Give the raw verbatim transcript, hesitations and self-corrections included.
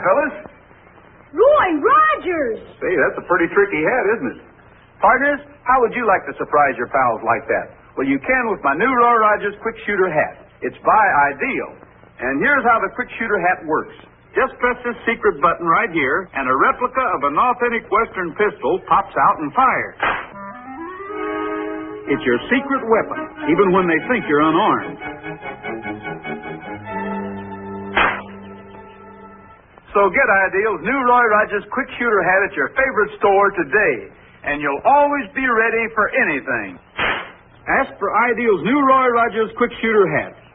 fellas. Roy Rogers! Say, that's a pretty tricky hat, isn't it? Partners, how would you like to surprise your pals like that? Well, you can with my new Roy Rogers Quick Shooter hat. It's by Ideal. And here's how the Quick Shooter hat works. Just press this secret button right here, and a replica of an authentic Western pistol pops out and fires. It's your secret weapon, even when they think you're unarmed. So get Ideal's new Roy Rogers Quick Shooter hat at your favorite store today, and you'll always be ready for anything. Ask for Ideal's new Roy Rogers Quick Shooter hat.